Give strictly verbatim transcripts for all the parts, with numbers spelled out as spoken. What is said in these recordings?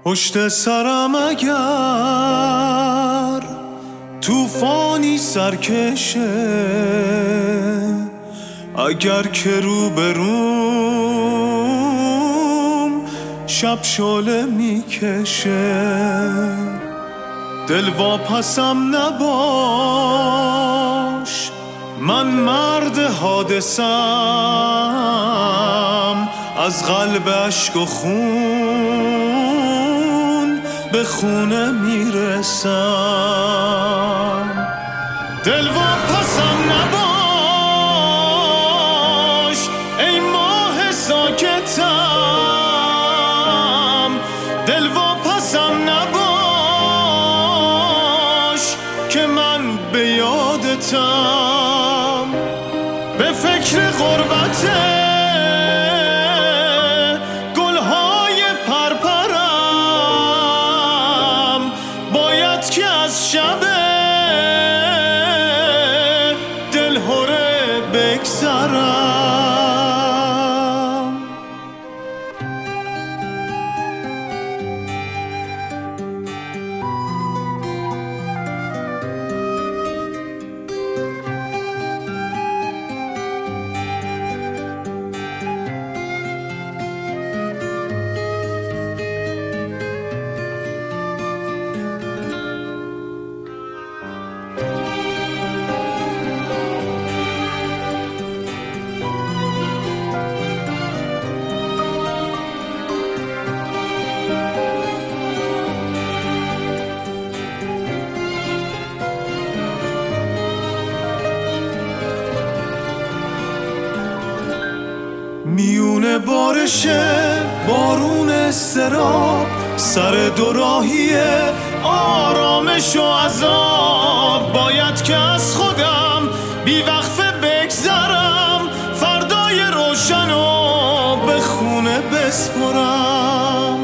پشت سرم اگر توفانی سرکشه، اگر که رو بروم شب شعله میکشه، دل واپسم نباش، من مرد حادثم، از قلب اشک و خون به خونه میرسم. دل واپسم نباش ای ماه ساکتم، دل واپسم نباش که من به یادتم، به فکر غربته گلهای پرپرم، باید که از شب دلهره بگذرم. میونه بارش بارون استراب، سر دوراهیه آرامش و عذاب، باید که از خودم بی وقفه بگذرم، فردای روشنو به خونه بسپرم.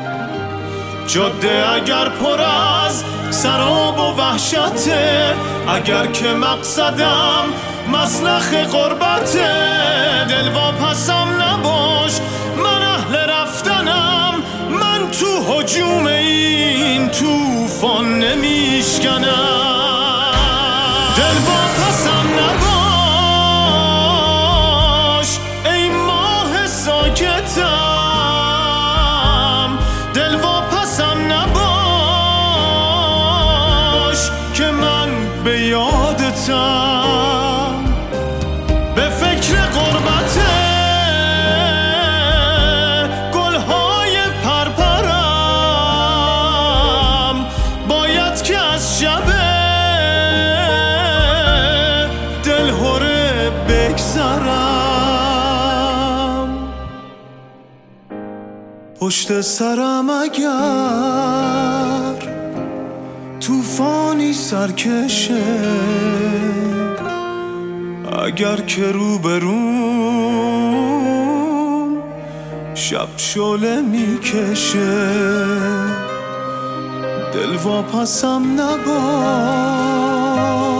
جاده اگر پر از سراب و وحشته، اگر که مقصدم مسلخ غربته، دل واپسم نباش من اهل رفتنم، من تو هجوم این توفان نمیشکنم. دل واپسم نباش ای ماه ساکتم، دل واپسم نباش که من به یادتم، به فکر غربته گلهای پرپرم، باید که از شب دلهره بگذرم. پشت سرم اگر توفانی سرکشه، اگر که رو بروم شب شعله میکشه، دل واپسم نباش